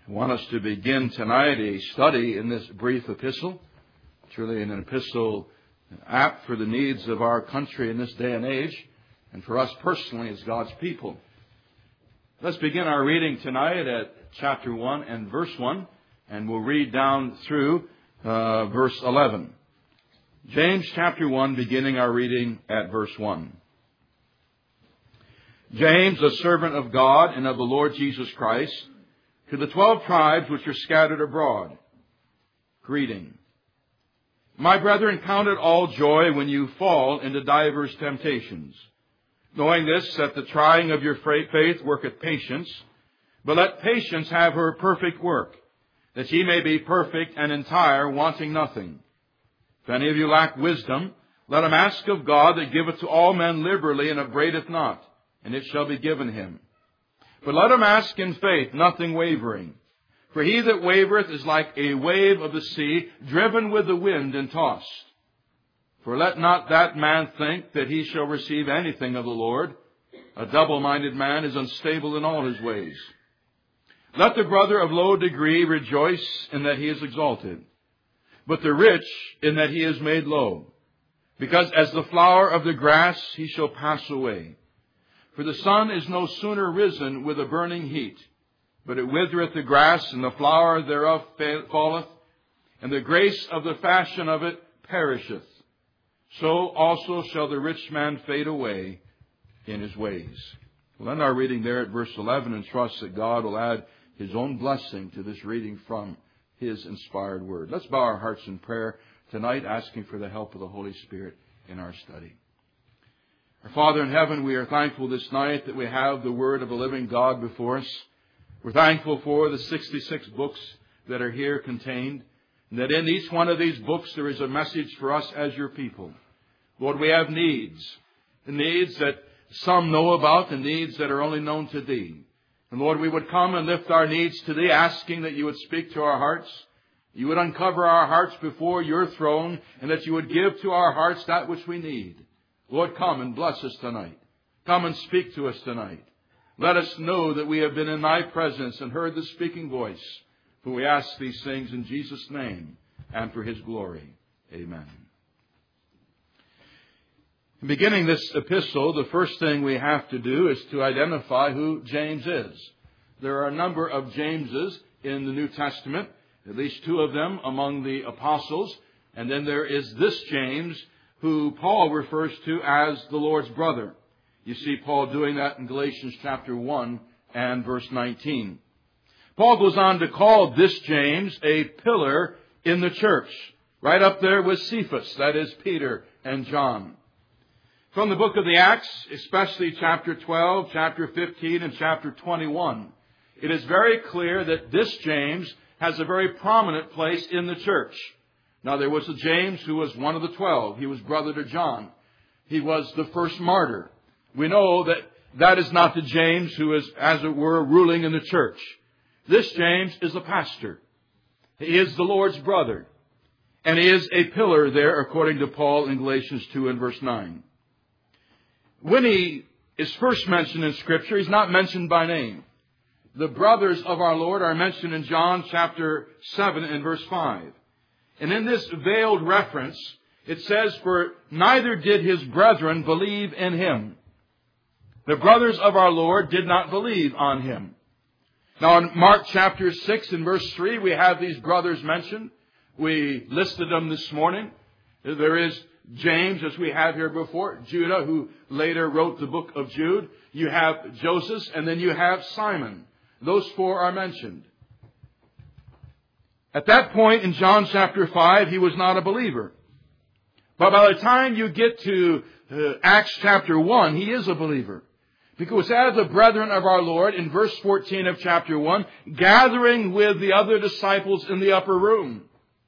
I want us to begin tonight a study in this brief epistle. It's really an epistle apt for the needs of our country in this day and age, and for us personally as God's people. Let's begin our reading tonight at chapter 1 and verse 1, and we'll read down through verse 11. James chapter 1, beginning our reading at verse 1. James, a servant of God and of the Lord Jesus Christ, to the 12 tribes which are scattered abroad, greeting. My brethren, count it all joy when you fall into divers temptations, knowing this, that the trying of your faith worketh patience. But let patience have her perfect work, that ye may be perfect and entire, wanting nothing. If any of you lack wisdom, let him ask of God, that giveth to all men liberally, and upbraideth not, and it shall be given him. But let him ask in faith, nothing wavering. For he that wavereth is like a wave of the sea, driven with the wind and tossed. For let not that man think that he shall receive anything of the Lord. A double-minded man is unstable in all his ways. Let the brother of low degree rejoice in that he is exalted, but the rich in that he is made low. Because as the flower of the grass he shall pass away. For the sun is no sooner risen with a burning heat, but it withereth the grass, and the flower thereof falleth, and the grace of the fashion of it perisheth. So also shall the rich man fade away in his ways. We'll end our reading there at verse 11 and trust that God will add His own blessing to this reading from His inspired word. Let's bow our hearts in prayer tonight, asking for the help of the Holy Spirit in our study. Our Father in heaven, we are thankful this night that we have the Word of a living God before us. We're thankful for the 66 books that are here contained, and that in each one of these books there is a message for us as your people. Lord, we have needs, the needs that some know about, and needs that are only known to Thee. And Lord, we would come and lift our needs to Thee, asking that You would speak to our hearts, You would uncover our hearts before Your throne, and that You would give to our hearts that which we need. Lord, come and bless us tonight. Come and speak to us tonight. Let us know that we have been in Thy presence and heard the speaking voice. For we ask these things in Jesus' name and for His glory. Amen. In beginning this epistle, the first thing we have to do is to identify who James is. There are a number of Jameses in the New Testament, at least two of them among the apostles. And then there is this James, who Paul refers to as the Lord's brother. You see Paul doing that in Galatians chapter 1 and verse 19. Paul goes on to call this James a pillar in the church, right up there with Cephas, that is Peter and John. From the book of the Acts, especially chapter 12, chapter 15, and chapter 21, it is very clear that this James has a very prominent place in the church. Now, there was a James who was one of the 12. He was brother to John. He was the first martyr. We know that that is not the James who is, as it were, ruling in the church. This James is a pastor. He is the Lord's brother. And he is a pillar there, according to Paul in Galatians 2 and verse 9. When he is first mentioned in Scripture, he's not mentioned by name. The brothers of our Lord are mentioned in John chapter 7 and verse 5. And in this veiled reference, it says, for neither did his brethren believe in him. The brothers of our Lord did not believe on him. Now in Mark chapter 6 and verse 3, we have these brothers mentioned. We listed them this morning. There is James, as we have here before, Judah, who later wrote the book of Jude. You have Joseph, and then you have Simon. Those four are mentioned. At that point in John chapter 5, he was not a believer. But by the time you get to Acts chapter 1, he is a believer. Because as the brethren of our Lord, in verse 14 of chapter 1, gathering with the other disciples in the upper room.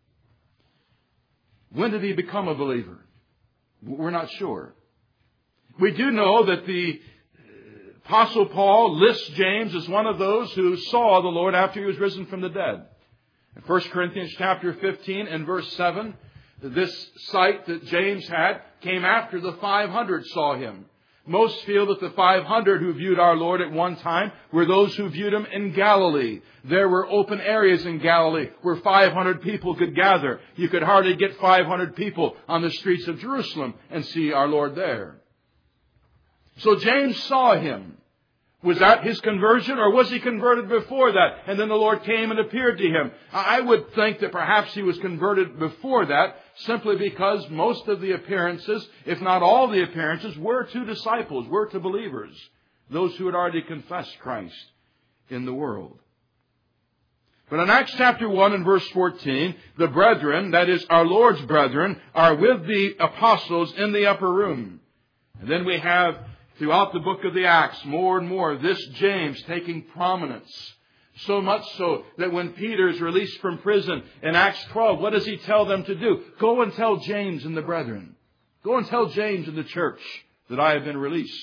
When did he become a believer? We're not sure. We do know that the Apostle Paul lists James as one of those who saw the Lord after he was risen from the dead. In 1 Corinthians chapter 15 and verse 7, this sight that James had came after the 500 saw him. Most feel that the 500 who viewed our Lord at one time were those who viewed Him in Galilee. There were open areas in Galilee where 500 people could gather. You could hardly get 500 people on the streets of Jerusalem and see our Lord there. So James saw Him. Was that his conversion, or was he converted before that? And then the Lord came and appeared to him. I would think that perhaps he was converted before that, simply because most of the appearances, if not all the appearances, were to disciples, were to believers, those who had already confessed Christ in the world. But in Acts chapter 1 and verse 14, the brethren, that is our Lord's brethren, are with the apostles in the upper room. And then we have throughout the book of the Acts, more and more, this James taking prominence. So much so that when Peter is released from prison in Acts 12, what does he tell them to do? Go and tell James and the brethren. Go and tell James and the church that I have been released.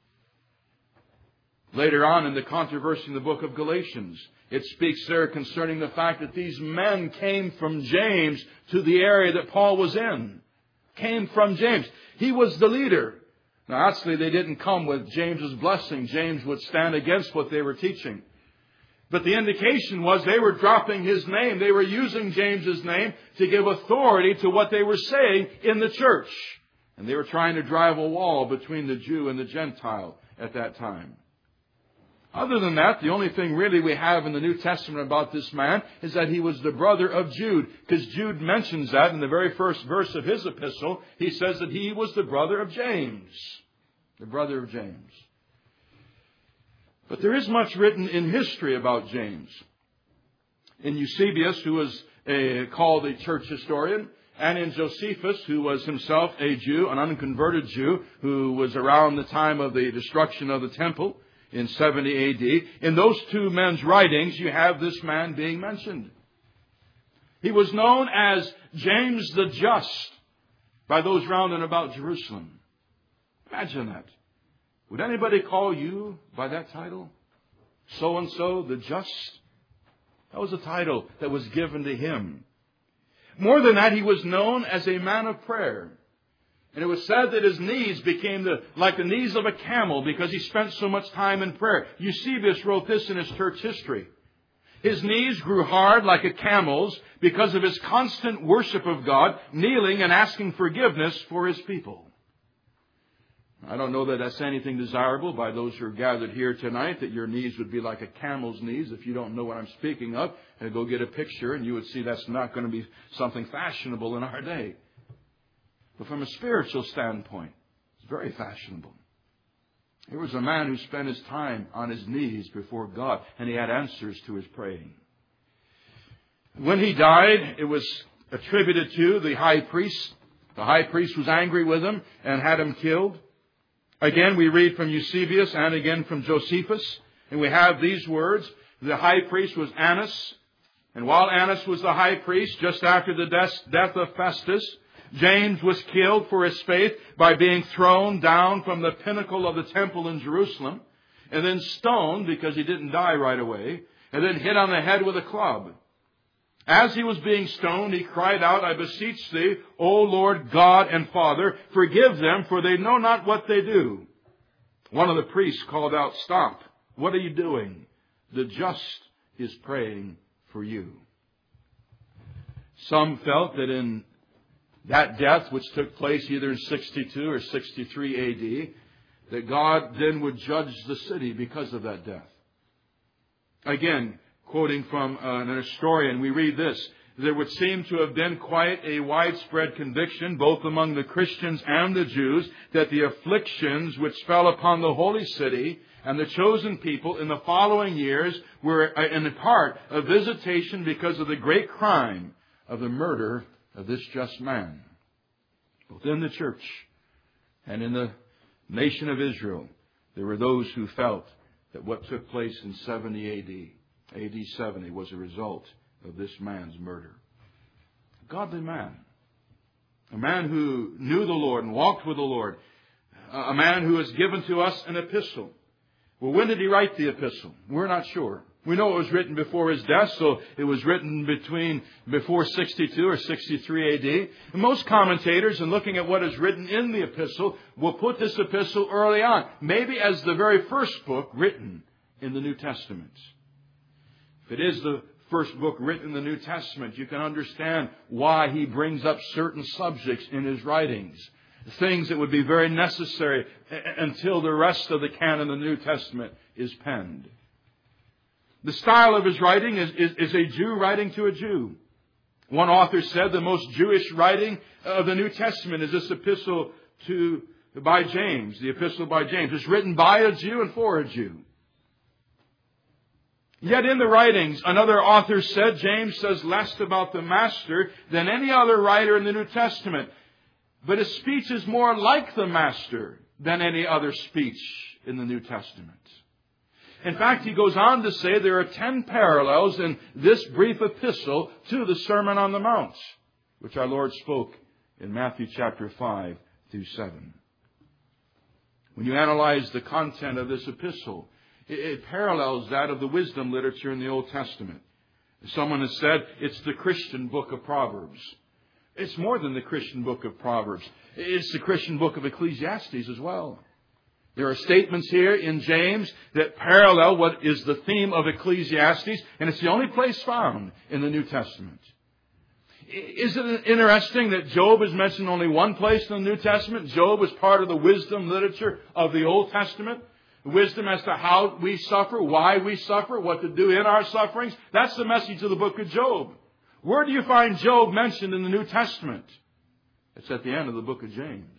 Later on in the controversy in the book of Galatians, it speaks there concerning the fact that these men came from James to the area that Paul was in. Came from James. He was the leader. Now, actually, they didn't come with James's blessing. James would stand against what they were teaching. But the indication was they were dropping his name. They were using James's name to give authority to what they were saying in the church. And they were trying to drive a wall between the Jew and the Gentile at that time. Other than that, the only thing really we have in the New Testament about this man is that he was the brother of Jude. Because Jude mentions that in the very first verse of his epistle. He says that he was the brother of James. The brother of James. But there is much written in history about James. In Eusebius, who was called a church historian, and in Josephus, who was himself a Jew, an unconverted Jew, who was around the time of the destruction of the temple in 70 A.D. In those two men's writings, you have this man being mentioned. He was known as James the Just by those round and about Jerusalem. Imagine that. Would anybody call you by that title? So-and-so, the Just? That was a title that was given to him. More than that, he was known as a man of prayer. And it was said that his knees became like the knees of a camel because he spent so much time in prayer. Eusebius wrote this in his church history. His knees grew hard like a camel's because of his constant worship of God, kneeling and asking forgiveness for his people. I don't know that that's anything desirable by those who are gathered here tonight, that your knees would be like a camel's knees. If you don't know what I'm speaking of, go get a picture and you would see that's not going to be something fashionable in our day. But from a spiritual standpoint, it's very fashionable. Here was a man who spent his time on his knees before God, and he had answers to his praying. When he died, it was attributed to the high priest. The high priest was angry with him and had him killed. Again, we read from Eusebius and again from Josephus, and we have these words. The high priest was Annas, and while Annas was the high priest, just after the death of Festus, James was killed for his faith by being thrown down from the pinnacle of the temple in Jerusalem, and then stoned because he didn't die right away, and then hit on the head with a club. As he was being stoned, he cried out, I beseech thee, O Lord God and Father, forgive them, for they know not what they do. One of the priests called out, Stop, what are you doing? The just is praying for you. Some felt that in that death, which took place either in 62 or 63 A.D., that God then would judge the city because of that death. Again, quoting from an historian, we read this. There would seem to have been quite a widespread conviction, both among the Christians and the Jews, that the afflictions which fell upon the holy city and the chosen people in the following years were in part a visitation because of the great crime of the murder of this just man. Both in the church and in the nation of Israel, there were those who felt that what took place in 70 A.D., A.D. 70, was a result of this man's murder. A godly man. A man who knew the Lord and walked with the Lord. A man who has given to us an epistle. Well, when did he write the epistle? We're not sure. We know it was written before his death, so it was written before 62 or 63 AD. And most commentators, in looking at what is written in the epistle, will put this epistle early on, maybe as the very first book written in the New Testament. If it is the first book written in the New Testament, you can understand why he brings up certain subjects in his writings, things that would be very necessary until the rest of the canon of the New Testament is penned. The style of his writing is a Jew writing to a Jew. One author said the most Jewish writing of the New Testament is this epistle by James, the epistle by James. It's written by a Jew and for a Jew. Yet in the writings, another author said, James says less about the master than any other writer in the New Testament. But his speech is more like the master than any other speech in the New Testament. In fact, he goes on to say there are 10 parallels in this brief epistle to the Sermon on the Mount, which our Lord spoke in Matthew chapter 5 through 7. When you analyze the content of this epistle, it parallels that of the wisdom literature in the Old Testament. Someone has said it's the Christian book of Proverbs. It's more than the Christian book of Proverbs. It's the Christian book of Ecclesiastes as well. There are statements here in James that parallel what is the theme of Ecclesiastes, and it's the only place found in the New Testament. Isn't it interesting that Job is mentioned only one place in the New Testament? Job was part of the wisdom literature of the Old Testament. Wisdom as to how we suffer, why we suffer, what to do in our sufferings. That's the message of the book of Job. Where do you find Job mentioned in the New Testament? It's at the end of the book of James.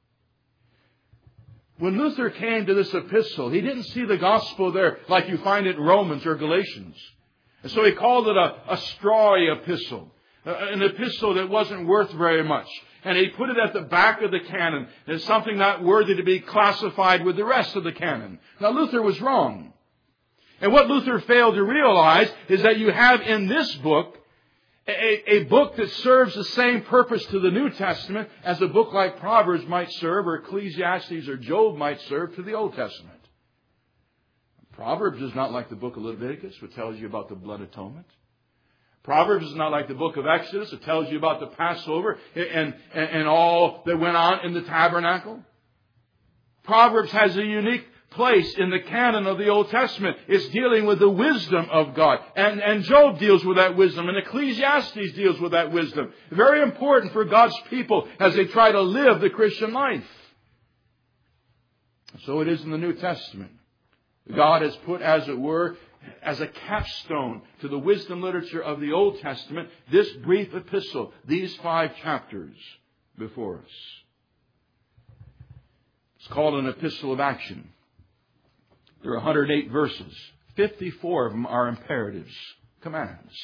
When Luther came to this epistle, he didn't see the gospel there like you find it in Romans or Galatians. And so he called it a strawy epistle, an epistle that wasn't worth very much. And he put it at the back of the canon as something not worthy to be classified with the rest of the canon. Now, Luther was wrong. And what Luther failed to realize is that you have in this book a book that serves the same purpose to the New Testament as a book like Proverbs might serve, or Ecclesiastes or Job might serve to the Old Testament. Proverbs is not like the book of Leviticus, which tells you about the blood atonement. Proverbs is not like the book of Exodus. It tells you about the Passover and all that went on in the tabernacle. Proverbs has a unique place in the canon of the Old Testament. It's dealing with the wisdom of God. And Job deals with that wisdom. And Ecclesiastes deals with that wisdom. Very important for God's people as they try to live the Christian life. So it is in the New Testament. God has put, as it were, as a capstone to the wisdom literature of the Old Testament, this brief epistle, these 5 chapters before us. It's called an epistle of action. There are 108 verses. 54 of them are imperatives, commands.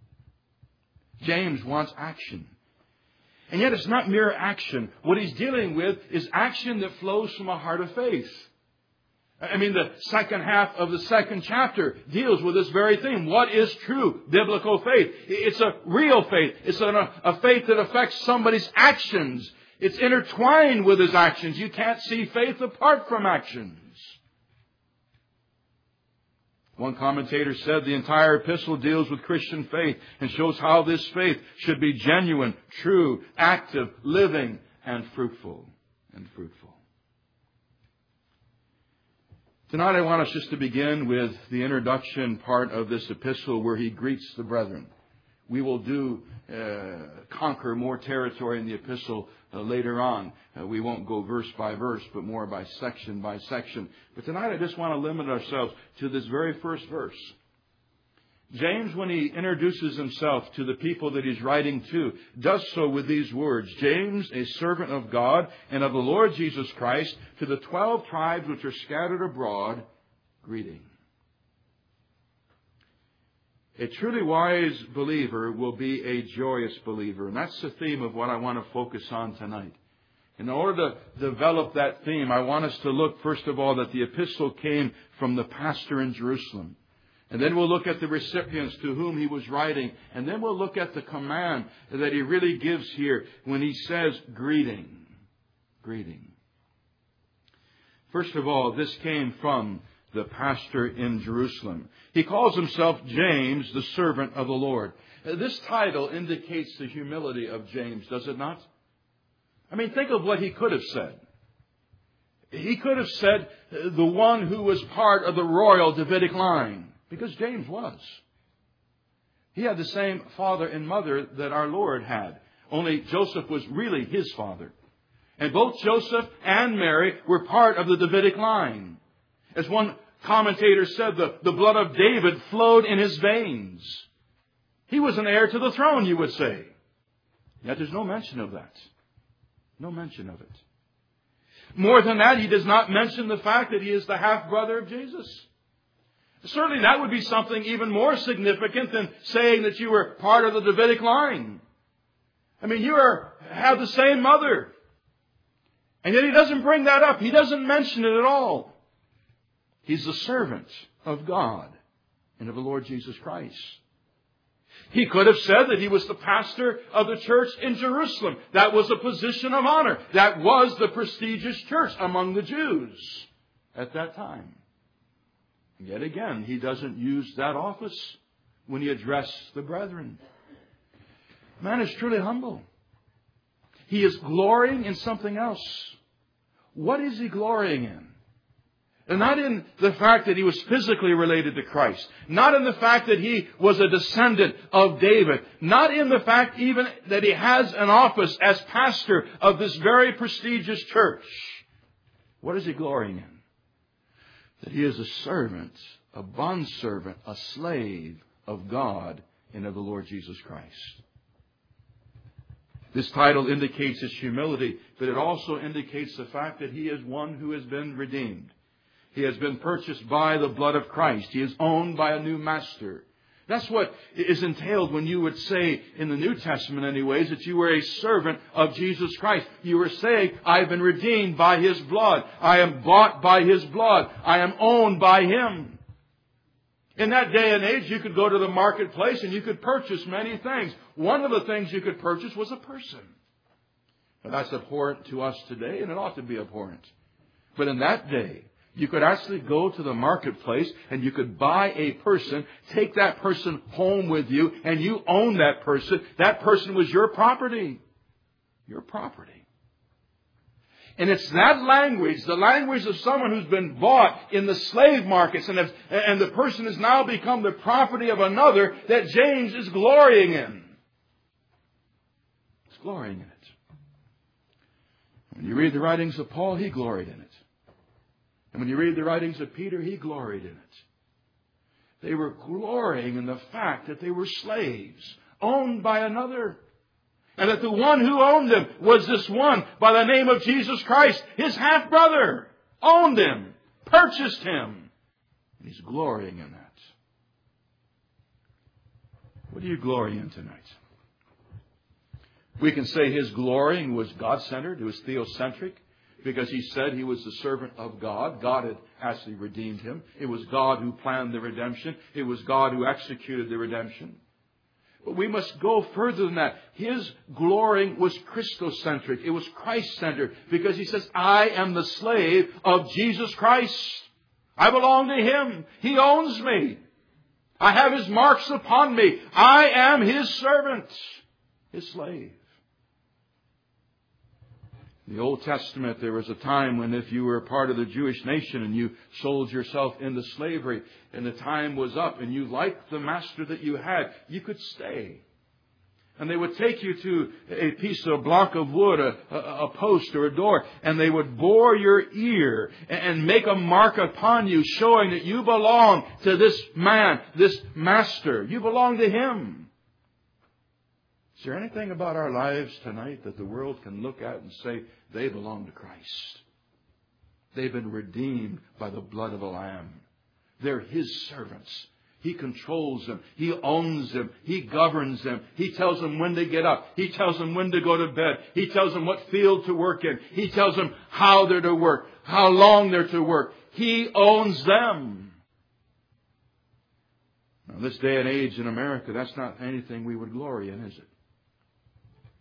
James wants action. And yet it's not mere action. What he's dealing with is action that flows from a heart of faith. I mean, the second half of the second chapter deals with this very thing. What is true biblical faith? It's a real faith. It's a faith that affects somebody's actions. It's intertwined with his actions. You can't see faith apart from actions. One commentator said the entire epistle deals with Christian faith and shows how this faith should be genuine, true, active, living, and fruitful. Tonight I want us just to begin with the introduction part of this epistle where he greets the brethren. We will conquer more territory in the epistle later on. We won't go verse by verse, but more by section. But tonight I just want to limit ourselves to this very first verse. James, when he introduces himself to the people that he's writing to, does so with these words. James, a servant of God and of the Lord Jesus Christ, to the 12 tribes which are scattered abroad, greeting. A truly wise believer will be a joyous believer. And that's the theme of what I want to focus on tonight. In order to develop that theme, I want us to look, first of all, that the epistle came from the pastor in Jerusalem. And then we'll look at the recipients to whom he was writing. And then we'll look at the command that he really gives here when he says greeting. Greeting. First of all, this came from the pastor in Jerusalem. He calls himself James, the servant of the Lord. This title indicates the humility of James, does it not? I mean, think of what he could have said. He could have said the one who was part of the royal Davidic line, because James was. He had the same father and mother that our Lord had, only Joseph was really his father. And both Joseph and Mary were part of the Davidic line. As one commentator said, the blood of David flowed in his veins. He was an heir to the throne, you would say. Yet there's no mention of that. No mention of it. More than that, he does not mention the fact that he is the half-brother of Jesus. Certainly that would be something even more significant than saying that you were part of the Davidic line. I mean, you have the same mother. And yet he doesn't bring that up. He doesn't mention it at all. He's the servant of God and of the Lord Jesus Christ. He could have said that he was the pastor of the church in Jerusalem. That was a position of honor. That was the prestigious church among the Jews at that time. Yet again, he doesn't use that office when he addressed the brethren. Man is truly humble. He is glorying in something else. What is he glorying in? And not in the fact that he was physically related to Christ. Not in the fact that he was a descendant of David. Not in the fact even that he has an office as pastor of this very prestigious church. What is he glorying in? That he is a servant, a bondservant, a slave of God and of the Lord Jesus Christ. This title indicates his humility, but it also indicates the fact that he is one who has been redeemed. He has been purchased by the blood of Christ. He is owned by a new master. That's what is entailed when you would say, in the New Testament anyways, that you were a servant of Jesus Christ. You were saying, I have been redeemed by His blood. I am bought by His blood. I am owned by Him. In that day and age, you could go to the marketplace and you could purchase many things. One of the things you could purchase was a person. Now, that's abhorrent to us today, and it ought to be abhorrent. But in that day, you could actually go to the marketplace and you could buy a person, take that person home with you, and you own that person. That person was your property. Your property. And it's that language, the language of someone who's been bought in the slave markets, and the person has now become the property of another, that James is glorying in. He's glorying in it. When you read the writings of Paul, he gloried in it. And when you read the writings of Peter, he gloried in it. They were glorying in the fact that they were slaves, owned by another. And that the one who owned them was this one by the name of Jesus Christ, his half-brother. Owned him, purchased him. And he's glorying in that. What do you glory in tonight? We can say his glorying was God-centered, it was theocentric. Because he said he was the servant of God. God had actually redeemed him. It was God who planned the redemption. It was God who executed the redemption. But we must go further than that. His glorying was Christocentric. It was Christ-centered. Because he says, I am the slave of Jesus Christ. I belong to Him. He owns me. I have His marks upon me. I am His servant. His slave. In the Old Testament, there was a time when if you were a part of the Jewish nation and you sold yourself into slavery and the time was up and you liked the master that you had, you could stay. And they would take you to a block of wood, a post or a door, and they would bore your ear and make a mark upon you showing that you belong to this man, this master. You belong to him. Is there anything about our lives tonight that the world can look at and say they belong to Christ? They've been redeemed by the blood of the Lamb. They're His servants. He controls them. He owns them. He governs them. He tells them when to get up. He tells them when to go to bed. He tells them what field to work in. He tells them how they're to work, how long they're to work. He owns them. Now, this day and age in America, that's not anything we would glory in, is it?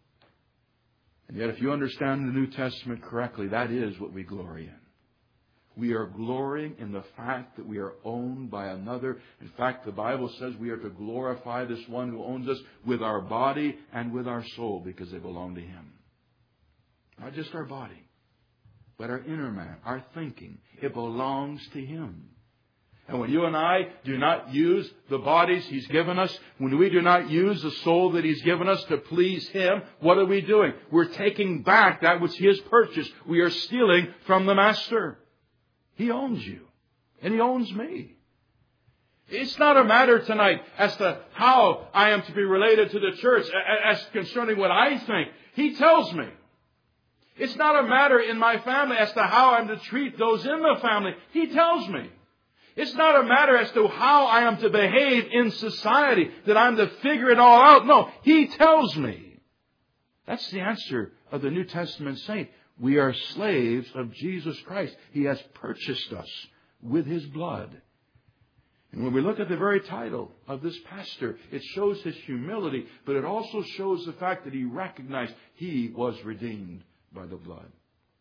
And yet, if you understand the New Testament correctly, that is what we glory in. We are glorying in the fact that we are owned by another. In fact, the Bible says we are to glorify this one who owns us with our body and with our soul because they belong to Him. Not just our body, but our inner man, our thinking. It belongs to Him. And when you and I do not use the bodies He's given us, when we do not use the soul that He's given us to please Him, what are we doing? We're taking back that which He has purchased. We are stealing from the Master. He owns you. And He owns me. It's not a matter tonight as to how I am to be related to the church, as concerning what I think. He tells me. It's not a matter in my family as to how I'm to treat those in the family. He tells me. It's not a matter as to how I am to behave in society, that I'm to figure it all out. No, He tells me. That's the answer of the New Testament saint. We are slaves of Jesus Christ. He has purchased us with His blood. And when we look at the very title of this pastor, it shows his humility, but it also shows the fact that he recognized he was redeemed by the blood.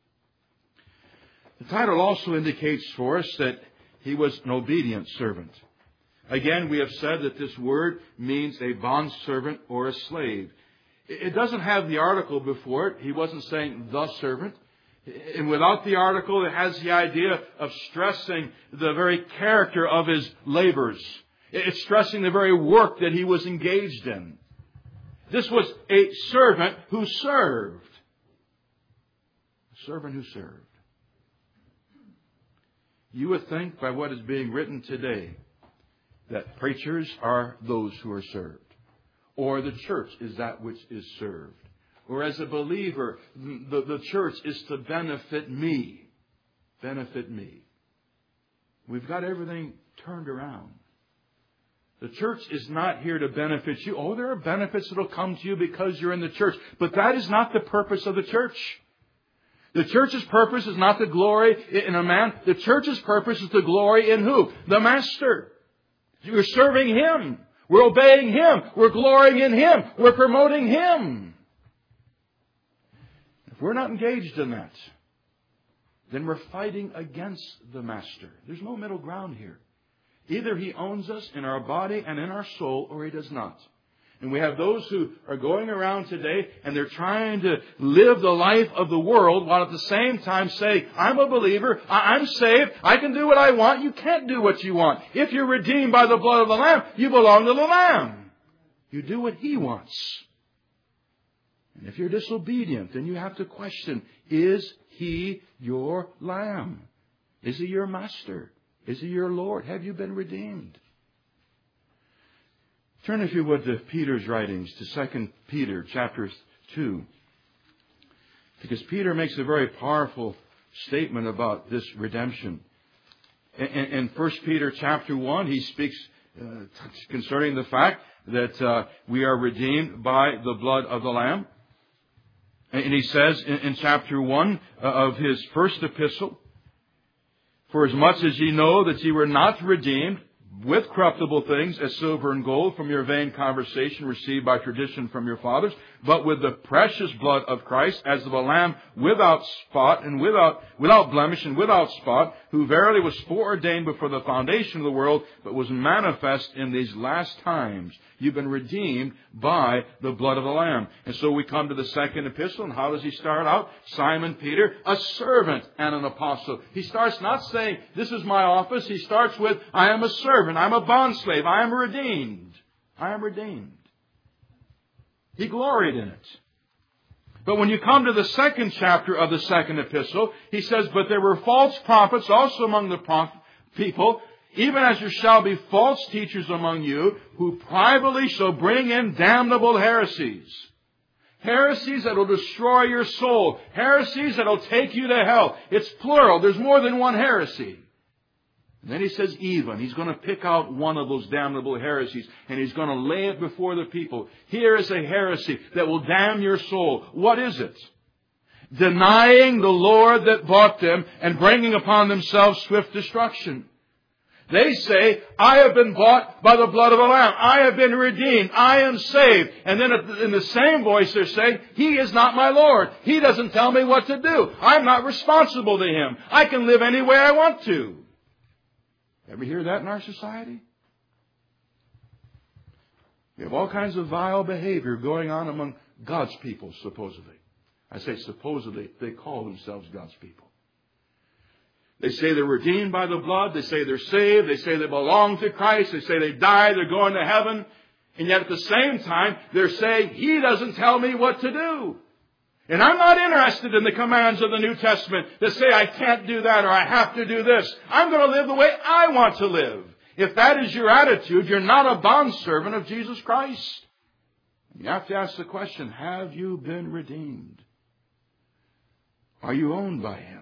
The title also indicates for us that he was an obedient servant. Again, we have said that this word means a bondservant or a slave. It doesn't have the article before it. He wasn't saying the servant. And without the article, it has the idea of stressing the very character of his labors. It's stressing the very work that he was engaged in. This was a servant who served. A servant who served. You would think by what is being written today that preachers are those who are served. Or the church is that which is served. Or as a believer, the church is to benefit me. Benefit me. We've got everything turned around. The church is not here to benefit you. Oh, there are benefits that will come to you because you're in the church. But that is not the purpose of the church. The church's purpose is not to glory in a man. The church's purpose is to glory in who? The Master. We're serving Him. We're obeying Him. We're glorying in Him. We're promoting Him. If we're not engaged in that, then we're fighting against the Master. There's no middle ground here. Either He owns us in our body and in our soul, or He does not. And we have those who are going around today and they're trying to live the life of the world while at the same time saying, I'm a believer, I'm saved, I can do what I want. You can't do what you want. If you're redeemed by the blood of the Lamb, you belong to the Lamb. You do what He wants. And if you're disobedient, then you have to question, is He your Lamb? Is He your Master? Is He your Lord? Have you been redeemed? Turn, if you would, to Peter's writings, to 2 Peter chapter 2. Because Peter makes a very powerful statement about this redemption. In 1 Peter chapter 1, he speaks concerning the fact that we are redeemed by the blood of the Lamb. And he says in chapter 1 of his first epistle, For as much as ye know that ye were not redeemed with corruptible things as silver and gold from your vain conversation received by tradition from your fathers, but with the precious blood of Christ, as of a lamb without spot and without blemish and without spot, who verily was foreordained before the foundation of the world, but was manifest in these last times. You've been redeemed by the blood of the Lamb. And so we come to the second epistle, and how does he start out? Simon Peter, a servant and an apostle. He starts not saying, this is my office. He starts with, I am a servant, I'm a bondslave, I am redeemed. I am redeemed. He gloried in it. But when you come to the second chapter of the second epistle, he says, but there were false prophets also among the people, even as there shall be false teachers among you, who privately shall bring in damnable heresies. Heresies that will destroy your soul. Heresies that will take you to hell. It's plural. There's more than one heresy. And then he says even. He's going to pick out one of those damnable heresies, and he's going to lay it before the people. Here is a heresy that will damn your soul. What is it? Denying the Lord that bought them and bringing upon themselves swift destruction. They say, I have been bought by the blood of the Lamb. I have been redeemed. I am saved. And then in the same voice they're saying, He is not my Lord. He doesn't tell me what to do. I'm not responsible to Him. I can live any way I want to. Ever hear that in our society? We have all kinds of vile behavior going on among God's people, supposedly. I say supposedly. They call themselves God's people. They say they're redeemed by the blood. They say they're saved. They say they belong to Christ. They say they die. They're going to heaven. And yet at the same time, they're saying, He doesn't tell me what to do. And I'm not interested in the commands of the New Testament that say I can't do that or I have to do this. I'm going to live the way I want to live. If that is your attitude, you're not a bondservant of Jesus Christ. You have to ask the question, have you been redeemed? Are you owned by Him?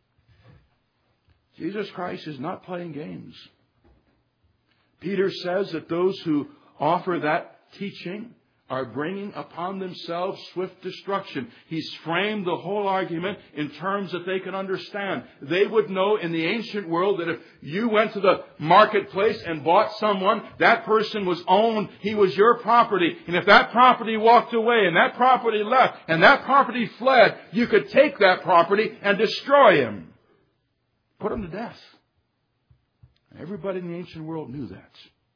Jesus Christ is not playing games. Peter says that those who offer that teaching are bringing upon themselves swift destruction. He's framed the whole argument in terms that they can understand. They would know in the ancient world that if you went to the marketplace and bought someone, that person was owned. He was your property. And if that property walked away and that property left and that property fled, you could take that property and destroy him. Put him to death. Everybody in the ancient world knew that.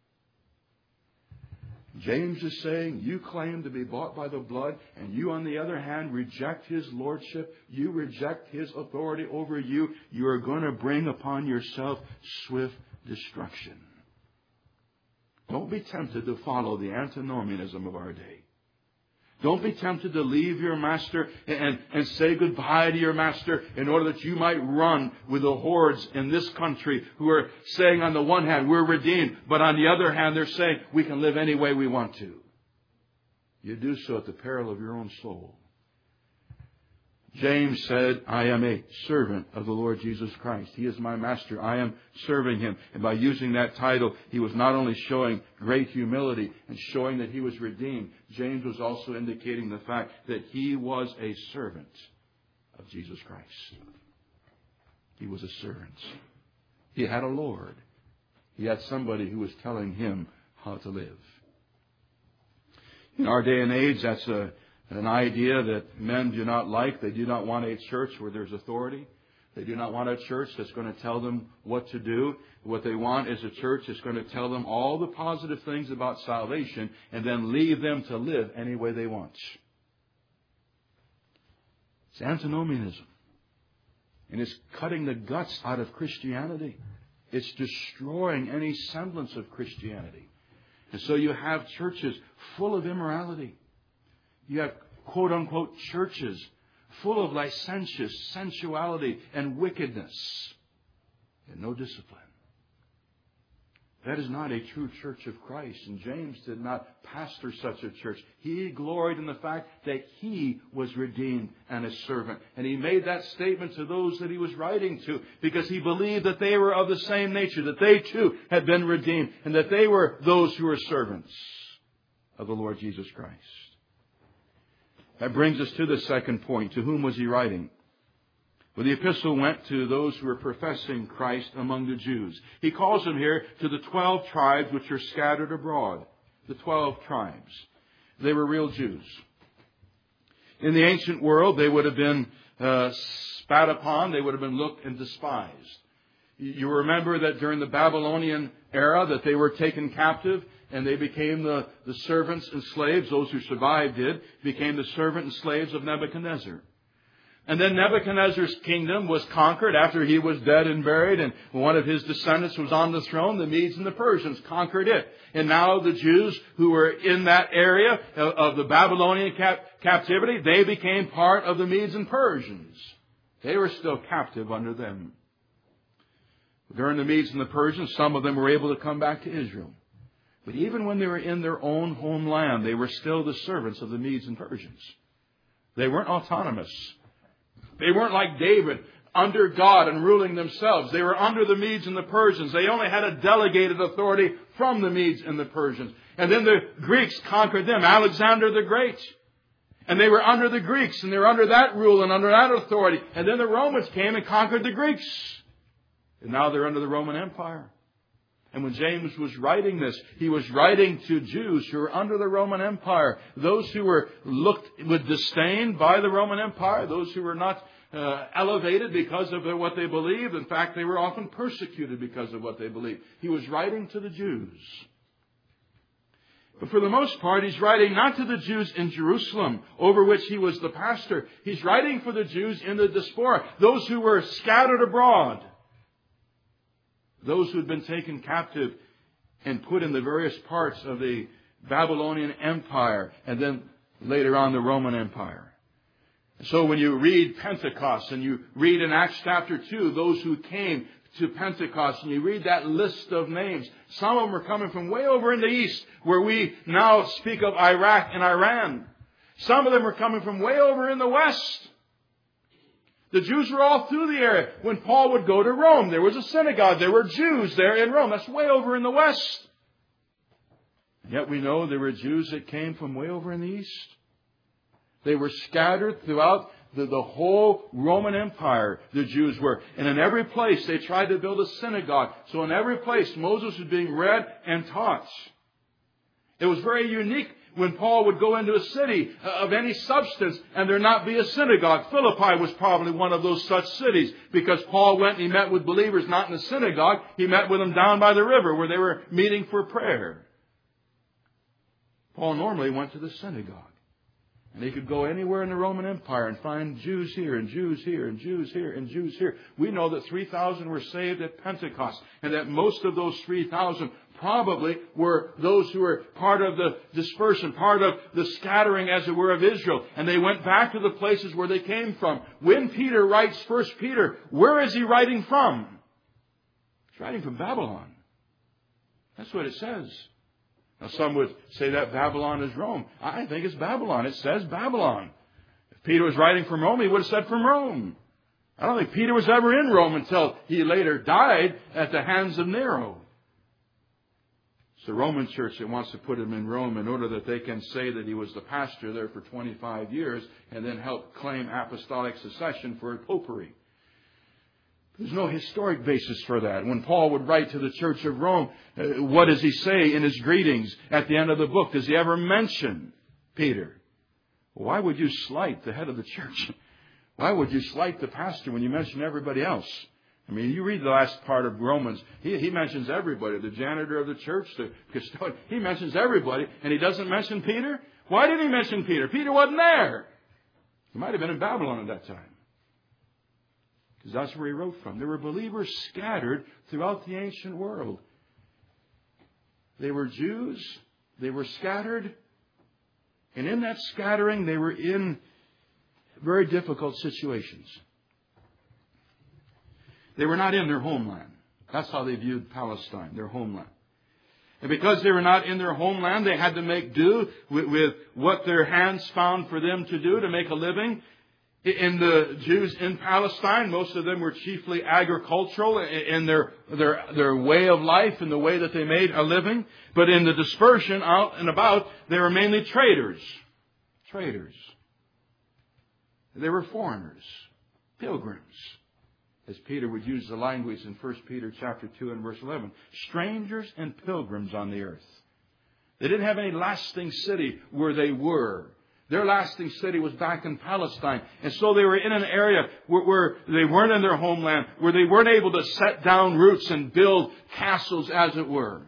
James is saying, you claim to be bought by the blood, and you, on the other hand, reject His lordship. You reject His authority over you. You are going to bring upon yourself swift destruction. Don't be tempted to follow the antinomianism of our day. Don't be tempted to leave your master and say goodbye to your master in order that you might run with the hordes in this country who are saying on the one hand, we're redeemed, but on the other hand, they're saying we can live any way we want to. You do so at the peril of your own soul. James said, I am a servant of the Lord Jesus Christ. He is my master. I am serving Him. And by using that title, he was not only showing great humility and showing that he was redeemed, James was also indicating the fact that he was a servant of Jesus Christ. He was a servant. He had a Lord. He had somebody who was telling him how to live. In our day and age, that's an idea that men do not like. They do not want a church where there's authority. They do not want a church that's going to tell them what to do. What they want is a church that's going to tell them all the positive things about salvation and then leave them to live any way they want. It's antinomianism. And it's cutting the guts out of Christianity. It's destroying any semblance of Christianity. And so you have churches full of immorality. You have quote-unquote churches full of licentious sensuality and wickedness and no discipline. That is not a true church of Christ. And James did not pastor such a church. He gloried in the fact that he was redeemed and a servant. And he made that statement to those that he was writing to because he believed that they were of the same nature, that they too had been redeemed, and that they were those who were servants of the Lord Jesus Christ. That brings us to the second point. To whom was he writing? Well, the epistle went to those who were professing Christ among the Jews. He calls them here to the 12 tribes which are scattered abroad. The 12 tribes. They were real Jews. In the ancient world, they would have been spat upon. They would have been looked and despised. You remember that during the Babylonian era that they were taken captive and they became the servants and slaves. Those who survived became the servant and slaves of Nebuchadnezzar. And then Nebuchadnezzar's kingdom was conquered after he was dead and buried, and one of his descendants was on the throne. The Medes and the Persians conquered it. And now the Jews who were in that area of the Babylonian captivity, they became part of the Medes and Persians. They were still captive under them. During the Medes and the Persians, some of them were able to come back to Israel. But even when they were in their own homeland, they were still the servants of the Medes and Persians. They weren't autonomous. They weren't like David, under God and ruling themselves. They were under the Medes and the Persians. They only had a delegated authority from the Medes and the Persians. And then the Greeks conquered them, Alexander the Great. And they were under the Greeks, and they were under that rule and under that authority. And then the Romans came and conquered the Greeks. And now they're under the Roman Empire. And when James was writing this, he was writing to Jews who were under the Roman Empire, those who were looked with disdain by the Roman Empire, those who were not elevated because of what they believed. In fact, they were often persecuted because of what they believed. He was writing to the Jews. But for the most part, he's writing not to the Jews in Jerusalem, over which he was the pastor. He's writing for the Jews in the diaspora, those who were scattered abroad, those who had been taken captive and put in the various parts of the Babylonian Empire, and then later on the Roman Empire. So when you read Pentecost, and you read in Acts chapter 2, those who came to Pentecost, and you read that list of names, some of them are coming from way over in the east, where we now speak of Iraq and Iran. Some of them are coming from way over in the west. The Jews were all through the area. When Paul would go to Rome, there was a synagogue. There were Jews there in Rome. That's way over in the west. Yet we know there were Jews that came from way over in the east. They were scattered throughout the whole Roman Empire, the Jews were. And in every place they tried to build a synagogue. So in every place Moses was being read and taught. It was very unique when Paul would go into a city of any substance and there not be a synagogue. Philippi was probably one of those such cities, because Paul went and he met with believers not in the synagogue. He met with them down by the river where they were meeting for prayer. Paul normally went to the synagogue. And he could go anywhere in the Roman Empire and find Jews here and Jews here and Jews here and Jews here. We know that 3,000 were saved at Pentecost, and that most of those 3,000 probably were those who were part of the dispersion, part of the scattering, as it were, of Israel. And they went back to the places where they came from. When Peter writes 1 Peter, where is he writing from? He's writing from Babylon. That's what it says. Now, some would say that Babylon is Rome. I think it's Babylon. It says Babylon. If Peter was writing from Rome, he would have said from Rome. I don't think Peter was ever in Rome until he later died at the hands of Nero. It's the Roman church that wants to put him in Rome in order that they can say that he was the pastor there for 25 years and then help claim apostolic succession for popery. There's no historic basis for that. When Paul would write to the church of Rome, what does he say in his greetings at the end of the book? Does he ever mention Peter? Why would you slight the head of the church? Why would you slight the pastor when you mention everybody else? I mean, you read the last part of Romans. He mentions everybody. The janitor of the church, the custodian. He mentions everybody, and he doesn't mention Peter? Why didn't he mention Peter? Peter wasn't there. He might have been in Babylon at that time, because that's where he wrote from. There were believers scattered throughout the ancient world. They were Jews. They were scattered. And in that scattering, they were in very difficult situations. They were not in their homeland. That's how they viewed Palestine, their homeland. And because they were not in their homeland, they had to make do with what their hands found for them to do to make a living. In the Jews in Palestine, most of them were chiefly agricultural in their way of life and the way that they made a living. But in the dispersion out and about, they were mainly traders. Traders. They were foreigners, pilgrims, as Peter would use the language in 1 Peter chapter 2 and verse 11. Strangers and pilgrims on the earth. They didn't have any lasting city where they were. Their lasting city was back in Palestine. And so they were in an area where they weren't in their homeland, where they weren't able to set down roots and build castles, as it were.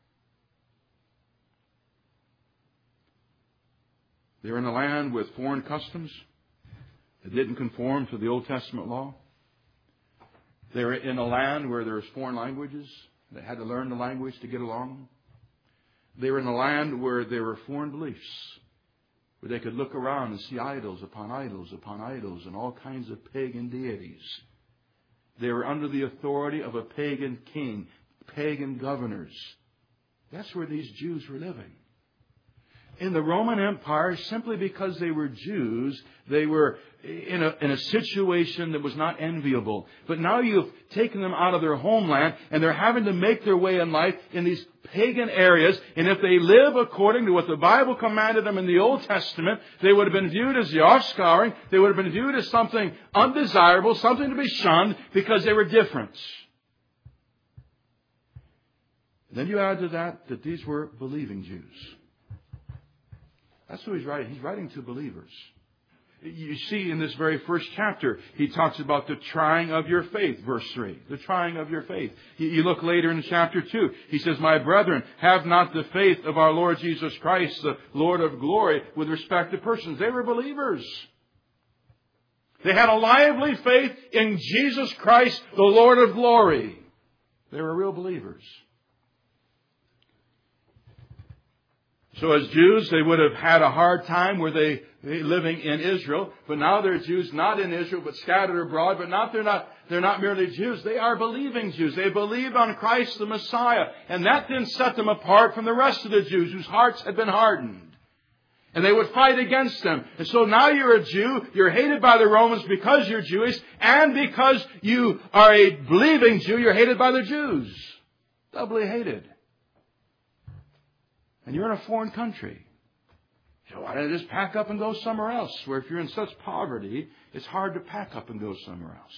They were in a land with foreign customs that didn't conform to the Old Testament law. They were in a land where there was foreign languages. They had to learn the language to get along. They were in a land where there were foreign beliefs, where they could look around and see idols upon idols upon idols and all kinds of pagan deities. They were under the authority of a pagan king, pagan governors. That's where these Jews were living. In the Roman Empire, simply because they were Jews, they were in a situation that was not enviable. But now you've taken them out of their homeland, and they're having to make their way in life in these pagan areas. And if they live according to what the Bible commanded them in the Old Testament, they would have been viewed as the offscouring. They would have been viewed as something undesirable, something to be shunned, because they were different. Then you add to that these were believing Jews. That's who he's writing. He's writing to believers. You see in this very first chapter, he talks about the trying of your faith, verse 3. The trying of your faith. You look later in chapter 2. He says, my brethren, have not the faith of our Lord Jesus Christ, the Lord of glory, with respect to persons. They were believers. They had a lively faith in Jesus Christ, the Lord of glory. They were real believers. So as Jews, they would have had a hard time were they living in Israel. But now they're Jews not in Israel, but scattered abroad. But they're not merely Jews. They are believing Jews. They believed on Christ the Messiah. And that didn't set them apart from the rest of the Jews whose hearts had been hardened. And they would fight against them. And so now you're a Jew. You're hated by the Romans because you're Jewish. And because you are a believing Jew, you're hated by the Jews. Doubly hated. And you're in a foreign country. So why don't you just pack up and go somewhere else? Where if you're in such poverty, it's hard to pack up and go somewhere else.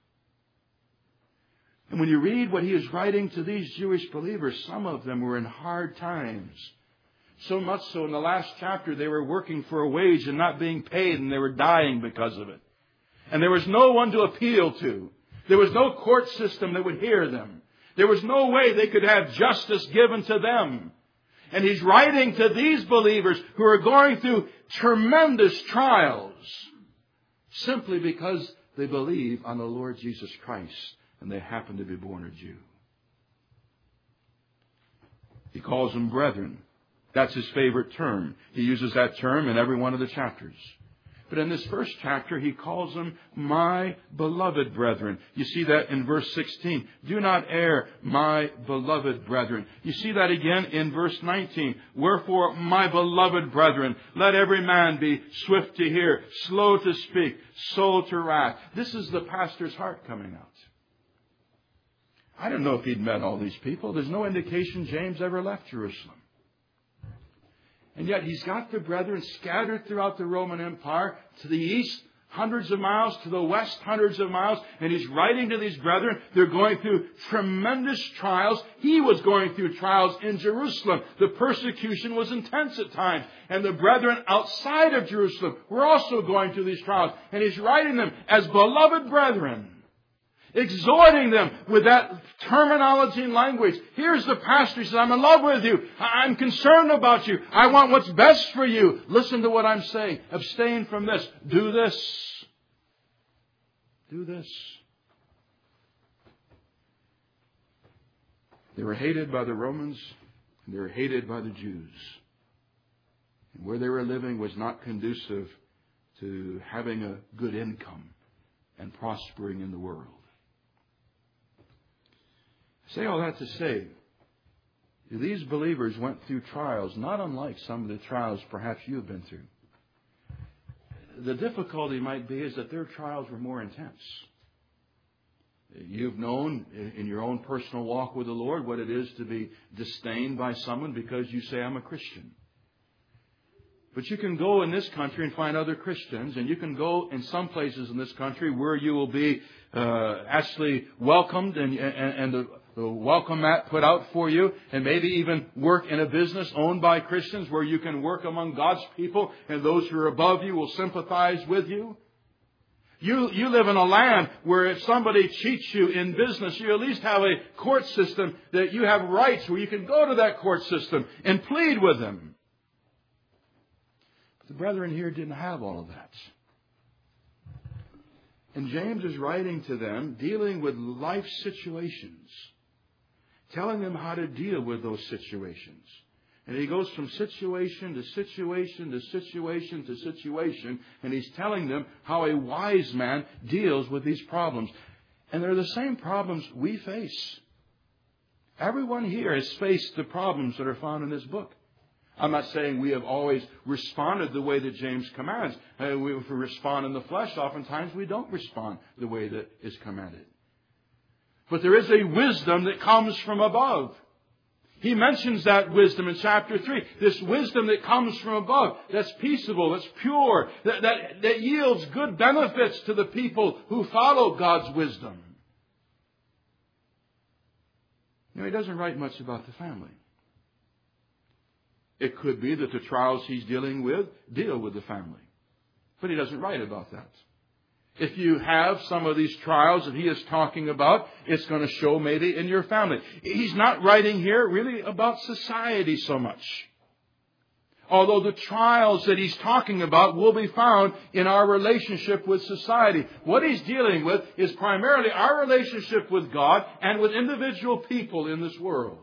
And when you read what he is writing to these Jewish believers, some of them were in hard times. So much so in the last chapter they were working for a wage and not being paid, and they were dying because of it. And there was no one to appeal to. There was no court system that would hear them. There was no way they could have justice given to them. And he's writing to these believers who are going through tremendous trials simply because they believe on the Lord Jesus Christ and they happen to be born a Jew. He calls them brethren. That's his favorite term. He uses that term in every one of the chapters. But in this first chapter, he calls them my beloved brethren. You see that in verse 16. Do not err, my beloved brethren. You see that again in verse 19. Wherefore, my beloved brethren, let every man be swift to hear, slow to speak, slow to wrath. This is the pastor's heart coming out. I don't know if he'd met all these people. There's no indication James ever left Jerusalem. And yet he's got the brethren scattered throughout the Roman Empire, to the east, hundreds of miles, to the west, hundreds of miles. And he's writing to these brethren. They're going through tremendous trials. He was going through trials in Jerusalem. The persecution was intense at times. And the brethren outside of Jerusalem were also going through these trials. And he's writing them as beloved brethren, exhorting them with that terminology and language. Here's the pastor. He says, I'm in love with you. I'm concerned about you. I want what's best for you. Listen to what I'm saying. Abstain from this. Do this. Do this. They were hated by the Romans, and they were hated by the Jews. And where they were living was not conducive to having a good income and prospering in the world. I say all that to say, these believers went through trials not unlike some of the trials perhaps you have been through. The difficulty might be is that their trials were more intense. You've known in your own personal walk with the Lord what it is to be disdained by someone because you say, I'm a Christian. But you can go in this country and find other Christians, and you can go in some places in this country where you will be actually welcomed and the welcome mat put out for you, and maybe even work in a business owned by Christians where you can work among God's people, and those who are above you will sympathize with you. You live in a land where if somebody cheats you in business, you at least have a court system that you have rights where you can go to that court system and plead with them. But the brethren here didn't have all of that. And James is writing to them, dealing with life situations, telling them how to deal with those situations. And he goes from situation to situation to situation to situation, and he's telling them how a wise man deals with these problems. And they're the same problems we face. Everyone here has faced the problems that are found in this book. I'm not saying we have always responded the way that James commands. If we respond in the flesh, oftentimes we don't respond the way that is commanded. But there is a wisdom that comes from above. He mentions that wisdom in chapter 3. This wisdom that comes from above, that's peaceable, that's pure, that yields good benefits to the people who follow God's wisdom. He doesn't write much about the family. It could be that the trials he's dealing with deal with the family. But he doesn't write about that. If you have some of these trials that he is talking about, it's going to show maybe in your family. He's not writing here really about society so much. Although the trials that he's talking about will be found in our relationship with society. What he's dealing with is primarily our relationship with God and with individual people in this world.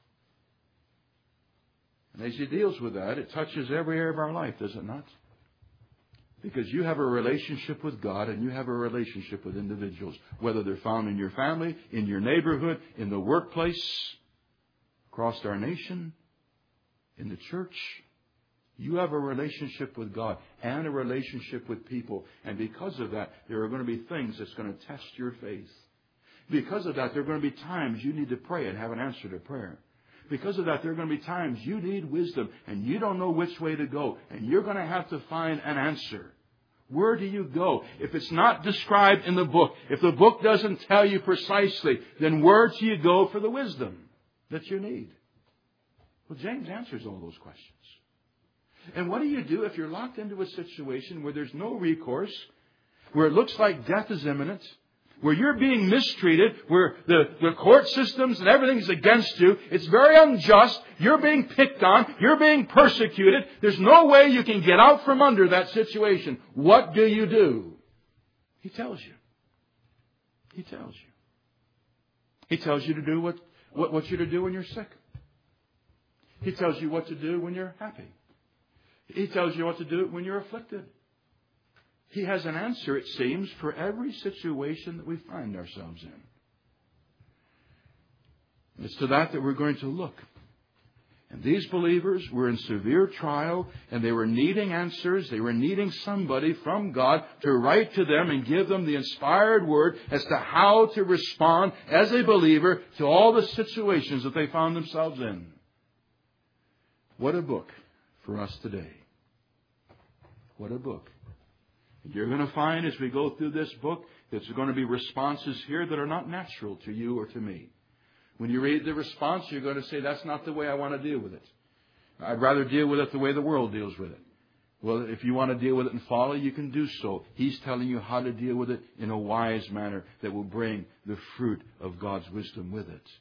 And as he deals with that, it touches every area of our life, does it not? Because you have a relationship with God and you have a relationship with individuals, whether they're found in your family, in your neighborhood, in the workplace, across our nation, in the church. You have a relationship with God and a relationship with people. And because of that, there are going to be things that's going to test your faith. Because of that, there are going to be times you need to pray and have an answer to prayer. Because of that, there are going to be times you need wisdom and you don't know which way to go. And you're going to have to find an answer. Where do you go? If it's not described in the book, if the book doesn't tell you precisely, then where do you go for the wisdom that you need? Well, James answers all those questions. And what do you do if you're locked into a situation where there's no recourse, where it looks like death is imminent, where you're being mistreated, where the court systems and everything is against you, it's very unjust, you're being picked on, you're being persecuted, there's no way you can get out from under that situation. What do you do? He tells you. He tells you. He tells you to do what you're to do when you're sick. He tells you what to do when you're happy. He tells you what to do when you're afflicted. He has an answer, it seems, for every situation that we find ourselves in. It's to that we're going to look. And these believers were in severe trial, and they were needing answers. They were needing somebody from God to write to them and give them the inspired word as to how to respond as a believer to all the situations that they found themselves in. What a book for us today. What a book. You're going to find as we go through this book, there's going to be responses here that are not natural to you or to me. When you read the response, you're going to say, that's not the way I want to deal with it. I'd rather deal with it the way the world deals with it. Well, if you want to deal with it in folly, you can do so. He's telling you how to deal with it in a wise manner that will bring the fruit of God's wisdom with it.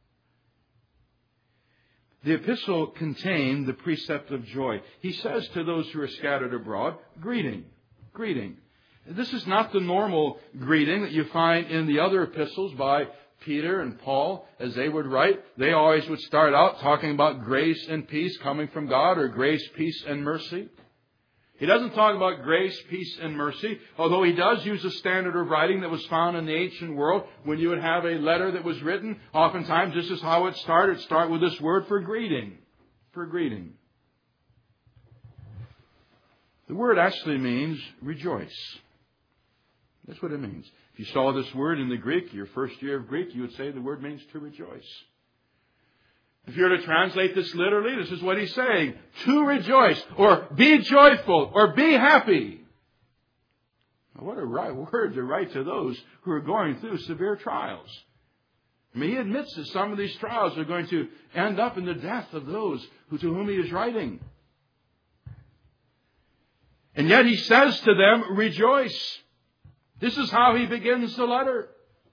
The epistle contained the precept of joy. He says to those who are scattered abroad, greeting. Greeting. This is not the normal greeting that you find in the other epistles by Peter and Paul, as they would write. They always would start out talking about grace and peace coming from God, or grace, peace, and mercy. He doesn't talk about grace, peace, and mercy, although he does use a standard of writing that was found in the ancient world. When you would have a letter that was written, oftentimes this is how it started. It started with this word for greeting. For greeting. The word actually means rejoice. That's what it means. If you saw this word in the Greek, your first year of Greek, you would say the word means to rejoice. If you were to translate this literally, this is what he's saying. To rejoice, or be joyful, or be happy. Now, what a word to write to those who are going through severe trials. I mean, he admits that some of these trials are going to end up in the death of those to whom he is writing. And yet he says to them, rejoice. This is how he begins the letter.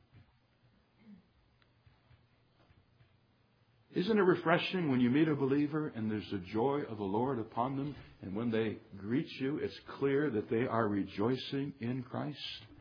Isn't it refreshing when you meet a believer and there's the joy of the Lord upon them, and when they greet you, it's clear that they are rejoicing in Christ?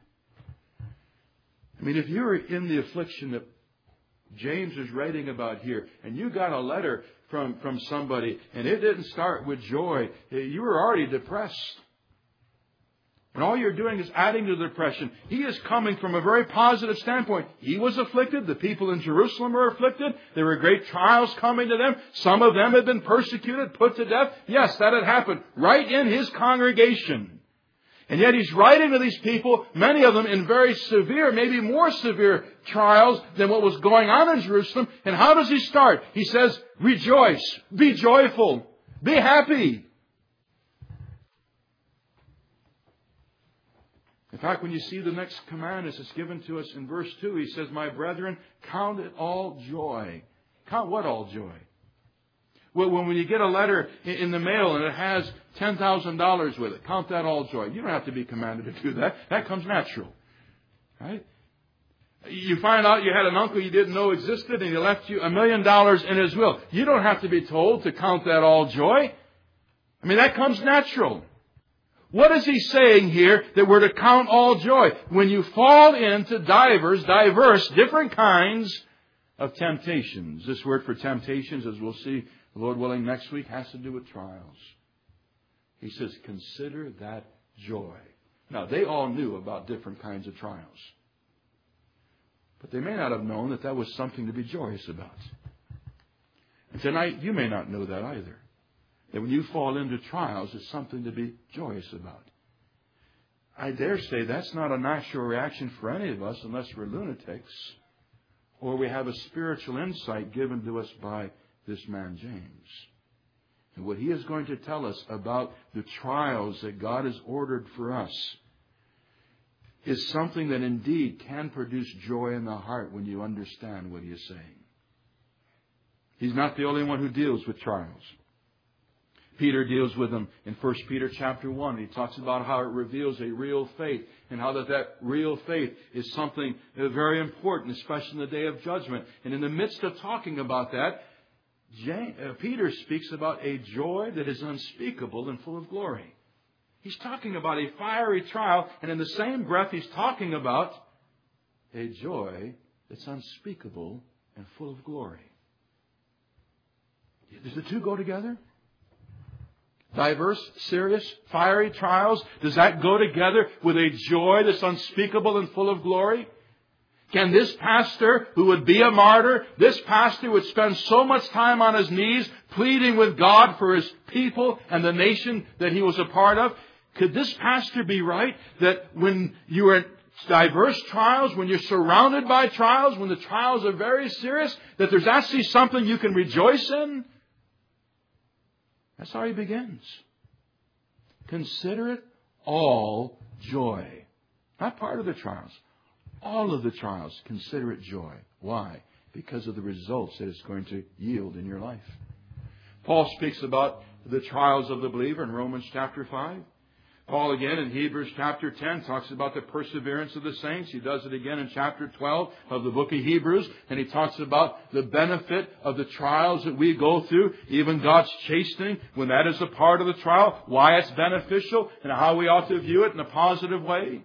I mean, if you're in the affliction that James is writing about here, and you got a letter from somebody, and it didn't start with joy, you were already depressed. And all you're doing is adding to the depression. He is coming from a very positive standpoint. He was afflicted. The people in Jerusalem were afflicted. There were great trials coming to them. Some of them had been persecuted, put to death. Yes, that had happened right in his congregation. And yet he's writing to these people, many of them in very severe, maybe more severe trials than what was going on in Jerusalem. And how does he start? He says, rejoice, be joyful, be happy. In fact, when you see the next command as it's given to us in verse 2, he says, my brethren, count it all joy. Count what all joy? Well, when you get a letter in the mail and it has $10,000 with it, count that all joy. You don't have to be commanded to do that. That comes natural. Right? You find out you had an uncle you didn't know existed and he left you $1 million in his will. You don't have to be told to count that all joy. I mean, that comes natural. What is he saying here that we're to count all joy? When you fall into diverse, different kinds of temptations. This word for temptations, as we'll see, Lord willing, next week, has to do with trials. He says, consider that joy. Now, they all knew about different kinds of trials. But they may not have known that that was something to be joyous about. And tonight, you may not know that either. That when you fall into trials, it's something to be joyous about. I dare say that's not a natural reaction for any of us unless we're lunatics or we have a spiritual insight given to us by this man James. And what he is going to tell us about the trials that God has ordered for us is something that indeed can produce joy in the heart when you understand what he is saying. He's not the only one who deals with trials. Peter deals with them in 1 Peter chapter 1. He talks about how it reveals a real faith and how that real faith is something very important, especially in the day of judgment. And in the midst of talking about that, Peter speaks about a joy that is unspeakable and full of glory. He's talking about a fiery trial, and in the same breath he's talking about a joy that's unspeakable and full of glory. Does the two go together? Diverse, serious, fiery trials, does that go together with a joy that's unspeakable and full of glory? Can this pastor, who would be a martyr, this pastor would spend so much time on his knees pleading with God for his people and the nation that he was a part of, could this pastor be right that when you are in diverse trials, when you're surrounded by trials, when the trials are very serious, that there's actually something you can rejoice in? That's how he begins. Consider it all joy. Not part of the trials. All of the trials, consider it joy. Why? Because of the results that it's going to yield in your life. Paul speaks about the trials of the believer in Romans chapter 5. Paul again in Hebrews chapter 10 talks about the perseverance of the saints. He does it again in chapter 12 of the book of Hebrews. And he talks about the benefit of the trials that we go through, even God's chastening, when that is a part of the trial, why it's beneficial, and how we ought to view it in a positive way.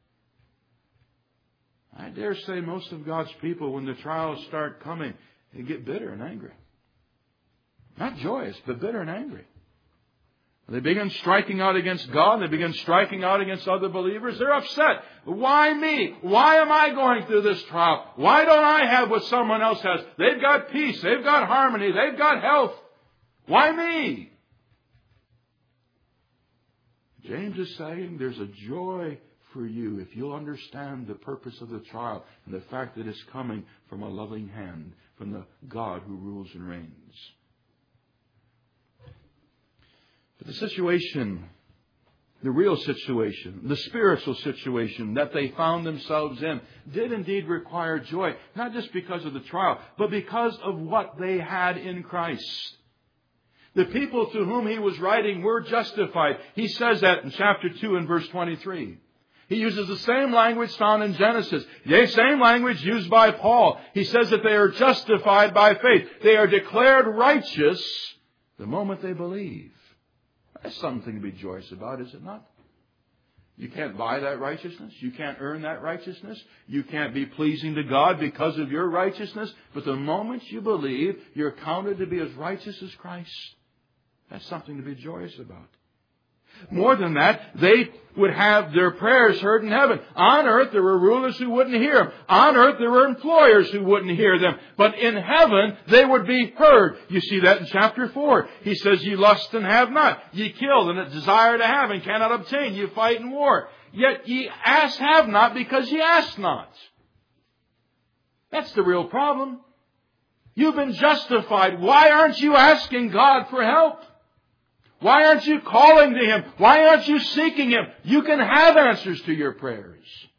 I dare say most of God's people, when the trials start coming, they get bitter and angry. Not joyous, but bitter and angry. They begin striking out against God. They begin striking out against other believers. They're upset. Why me? Why am I going through this trial? Why don't I have what someone else has? They've got peace. They've got harmony. They've got health. Why me? James is saying there's a joy for you if you'll understand the purpose of the trial and the fact that it's coming from a loving hand, from the God who rules and reigns. But the situation, the real situation, the spiritual situation that they found themselves in did indeed require joy, not just because of the trial, but because of what they had in Christ. The people to whom he was writing were justified. He says that in chapter 2 and verse 23. He uses the same language found in Genesis. The same language used by Paul. He says that they are justified by faith. They are declared righteous the moment they believe. That's something to be joyous about, is it not? You can't buy that righteousness. You can't earn that righteousness. You can't be pleasing to God because of your righteousness. But the moment you believe, you're counted to be as righteous as Christ. That's something to be joyous about. More than that, they would have their prayers heard in heaven. On earth, there were rulers who wouldn't hear them. On earth, there were employers who wouldn't hear them. But in heaven, they would be heard. You see that in chapter 4. He says, ye lust and have not. Ye kill and desire to have and cannot obtain. You fight in war. Yet ye have not because ye ask not. That's the real problem. You've been justified. Why aren't you asking God for help? Why aren't you calling to Him? Why aren't you seeking Him? You can have answers to your prayers.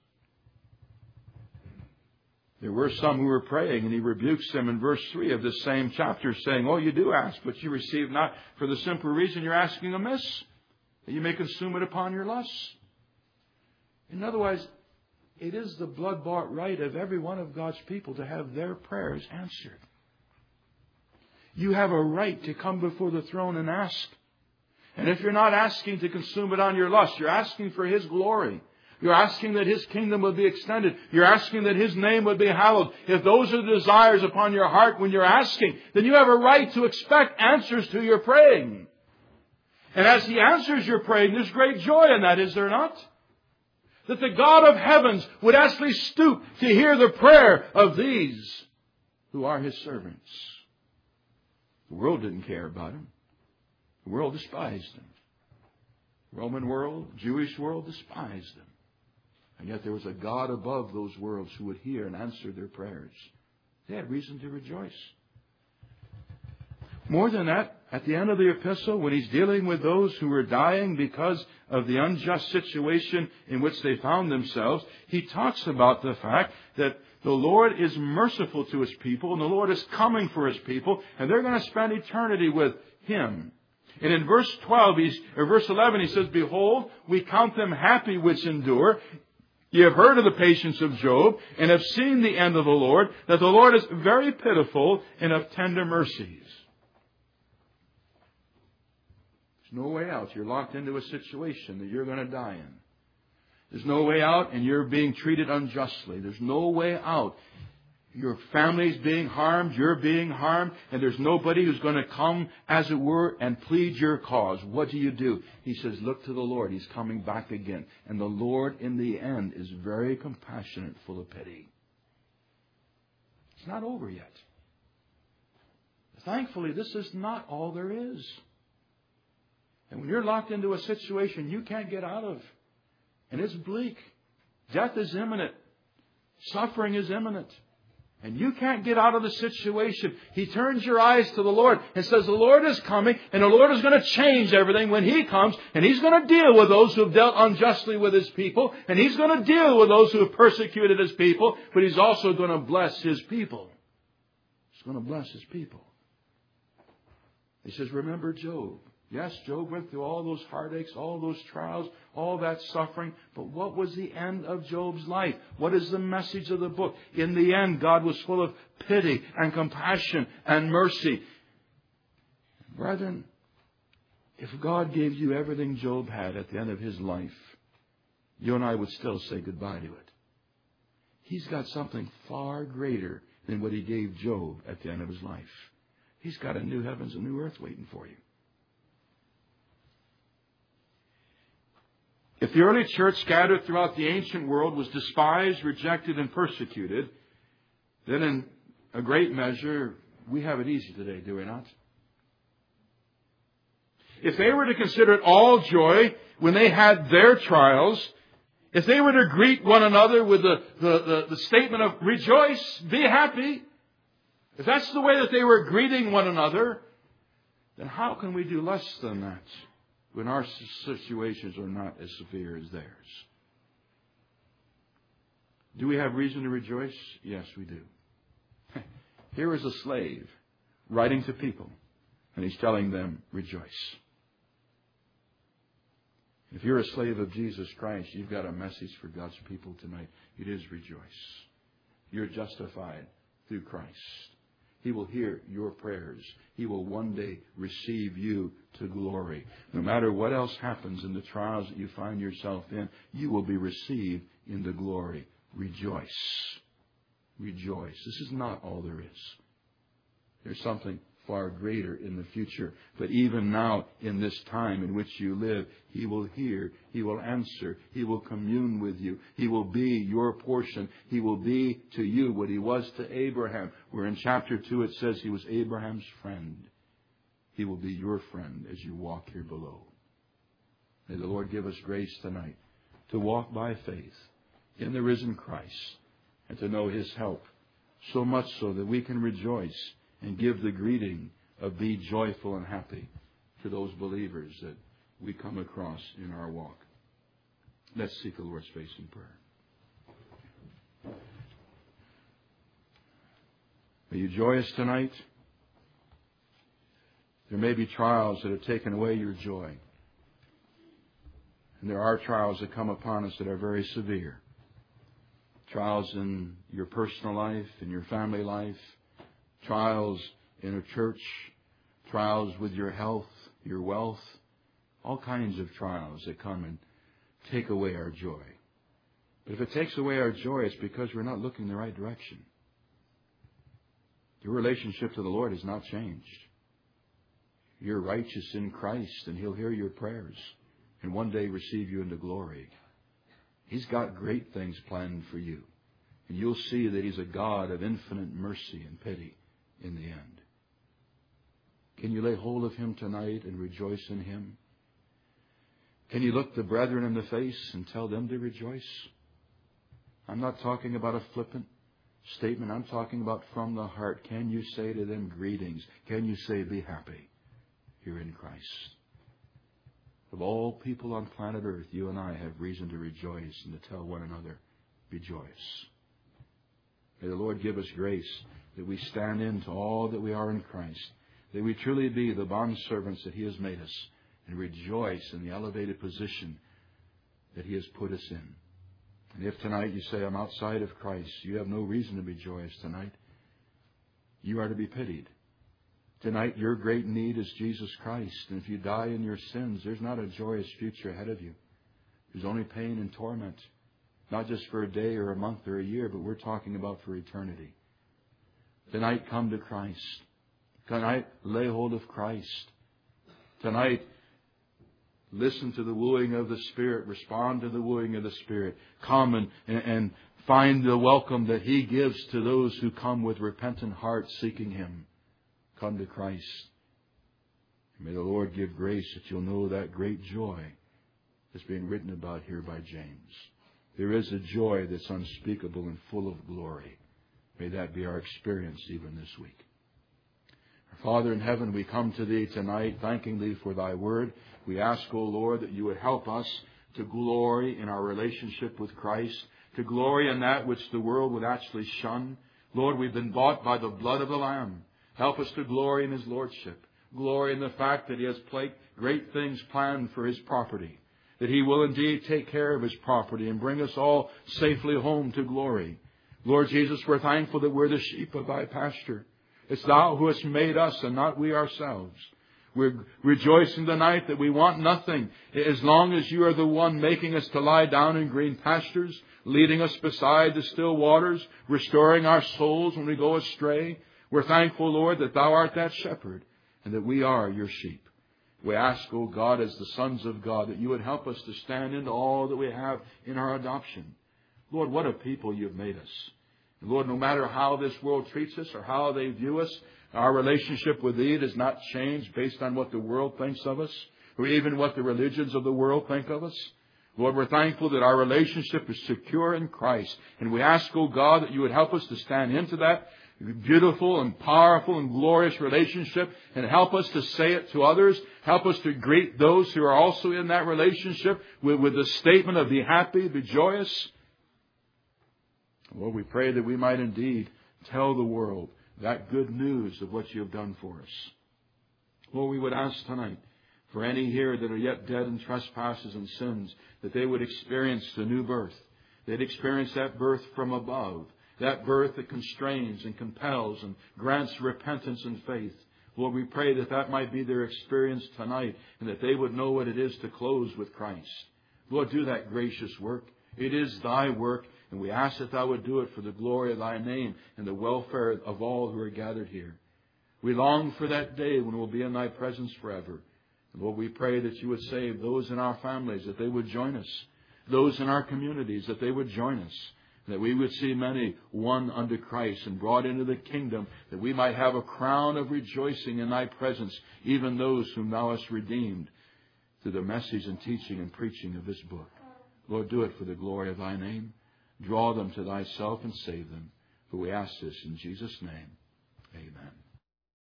There were some who were praying, and He rebukes them in verse 3 of this same chapter, saying, "Oh, you do ask, but you receive not, for the simple reason you're asking amiss, that you may consume it upon your lusts." In other words, it is the blood-bought right of every one of God's people to have their prayers answered. You have a right to come before the throne and ask. And if you're not asking to consume it on your lust, you're asking for His glory. You're asking that His kingdom would be extended. You're asking that His name would be hallowed. If those are the desires upon your heart when you're asking, then you have a right to expect answers to your praying. And as He answers your praying, there's great joy in that, is there not? That the God of heavens would actually stoop to hear the prayer of these who are His servants. The world didn't care about Him. The world despised Him. Roman world, Jewish world despised Him. And yet there was a God above those worlds who would hear and answer their prayers. They had reason to rejoice. More than that, at the end of the epistle, when he's dealing with those who were dying because of the unjust situation in which they found themselves, he talks about the fact that the Lord is merciful to His people, and the Lord is coming for His people, and they're going to spend eternity with Him. And in verse 11, he says, "Behold, we count them happy which endure. Ye have heard of the patience of Job, and have seen the end of the Lord, that the Lord is very pitiful and of tender mercies." There's no way out. You're locked into a situation that you're going to die in. There's no way out, and you're being treated unjustly. There's no way out. Your family's being harmed, you're being harmed, and there's nobody who's going to come, as it were, and plead your cause. What do? He says, look to the Lord. He's coming back again. And the Lord, in the end, is very compassionate, full of pity. It's not over yet. Thankfully, this is not all there is. And when you're locked into a situation you can't get out of, and it's bleak, death is imminent, suffering is imminent, and you can't get out of the situation, He turns your eyes to the Lord and says, the Lord is coming, and the Lord is going to change everything when He comes, and He's going to deal with those who have dealt unjustly with His people, and He's going to deal with those who have persecuted His people, but He's also going to bless His people. He's going to bless His people. He says, remember Job. Yes, Job went through all those heartaches, all those trials, all that suffering. But what was the end of Job's life? What is the message of the book? In the end, God was full of pity and compassion and mercy. Brethren, if God gave you everything Job had at the end of his life, you and I would still say goodbye to it. He's got something far greater than what He gave Job at the end of his life. He's got a new heavens and new earth waiting for you. If the early church scattered throughout the ancient world was despised, rejected, and persecuted, then in a great measure, we have it easy today, do we not? If they were to consider it all joy when they had their trials, if they were to greet one another with the statement of rejoice, be happy, if that's the way that they were greeting one another, then how can we do less than that when our situations are not as severe as theirs? Do we have reason to rejoice? Yes, we do. Here is a slave writing to people, and he's telling them, rejoice. If you're a slave of Jesus Christ, you've got a message for God's people tonight. It is rejoice. You're justified through Christ. He will hear your prayers. He will one day receive you to glory. No matter what else happens in the trials that you find yourself in, you will be received into glory. Rejoice. Rejoice. This is not all there is. There's something far greater in the future. But even now, in this time in which you live, He will hear, He will answer, He will commune with you. He will be your portion. He will be to you what He was to Abraham, where in chapter 2 it says He was Abraham's friend. He will be your friend as you walk here below. May the Lord give us grace tonight to walk by faith in the risen Christ and to know His help, so much so that we can rejoice and give the greeting of be joyful and happy to those believers that we come across in our walk. Let's seek the Lord's face in prayer. Are you joyous tonight? There may be trials that have taken away your joy. And there are trials that come upon us that are very severe. Trials in your personal life, in your family life, trials in a church, trials with your health, your wealth, all kinds of trials that come and take away our joy. But if it takes away our joy, it's because we're not looking in the right direction. Your relationship to the Lord has not changed. You're righteous in Christ, and He'll hear your prayers and one day receive you into glory. He's got great things planned for you. And you'll see that He's a God of infinite mercy and pity in the end. Can you lay hold of Him tonight and rejoice in Him? Can you look the brethren in the face and tell them to rejoice? I'm not talking about a flippant statement. I'm talking about from the heart. Can you say to them, greetings? Can you say, be happy? You're in Christ. Of all people on planet Earth, you and I have reason to rejoice and to tell one another, be joyous. May the Lord give us grace that we stand into all that we are in Christ, that we truly be the bondservants that He has made us, and rejoice in the elevated position that He has put us in. And if tonight you say, I'm outside of Christ, you have no reason to be joyous tonight. You are to be pitied. Tonight, your great need is Jesus Christ. And if you die in your sins, there's not a joyous future ahead of you. There's only pain and torment. Not just for a day or a month or a year, but we're talking about for eternity. Tonight, come to Christ. Tonight, lay hold of Christ. Tonight, listen to the wooing of the Spirit. Respond to the wooing of the Spirit. Come and find the welcome that He gives to those who come with repentant hearts seeking Him. Come to Christ. May the Lord give grace that you'll know that great joy that's being written about here by James. There is a joy that's unspeakable and full of glory. May that be our experience even this week. Our Father in heaven, we come to Thee tonight thanking Thee for Thy word. We ask, O Lord, that You would help us to glory in our relationship with Christ, to glory in that which the world would actually shun. Lord, we've been bought by the blood of the Lamb. Help us to glory in His Lordship. Glory in the fact that He has great things planned for His property. That He will indeed take care of His property and bring us all safely home to glory. Lord Jesus, we're thankful that we're the sheep of Thy pasture. It's Thou who hast made us and not we ourselves. We're rejoicing tonight that we want nothing as long as You are the one making us to lie down in green pastures, leading us beside the still waters, restoring our souls when we go astray. We're thankful, Lord, that Thou art that shepherd and that we are Your sheep. We ask, O God, as the sons of God, that You would help us to stand into all that we have in our adoption. Lord, what a people You've made us. And Lord, no matter how this world treats us or how they view us, our relationship with Thee does not change based on what the world thinks of us or even what the religions of the world think of us. Lord, we're thankful that our relationship is secure in Christ. And we ask, O God, that You would help us to stand into that beautiful and powerful and glorious relationship and help us to say it to others. Help us to greet those who are also in that relationship with the statement of be happy, be joyous. Lord, we pray that we might indeed tell the world that good news of what You have done for us. Lord, we would ask tonight for any here that are yet dead in trespasses and sins, that they would experience the new birth. They'd experience that birth from above. That birth that constrains and compels and grants repentance and faith. Lord, we pray that that might be their experience tonight and that they would know what it is to close with Christ. Lord, do that gracious work. It is Thy work, and we ask that Thou would do it for the glory of Thy name and the welfare of all who are gathered here. We long for that day when we'll be in Thy presence forever. And Lord, we pray that You would save those in our families, that they would join us. Those in our communities, that they would join us. That we would see many won unto Christ and brought into the kingdom, that we might have a crown of rejoicing in Thy presence, even those whom Thou hast redeemed through the message and teaching and preaching of this book. Lord, do it for the glory of Thy name. Draw them to Thyself and save them. For we ask this in Jesus' name. Amen.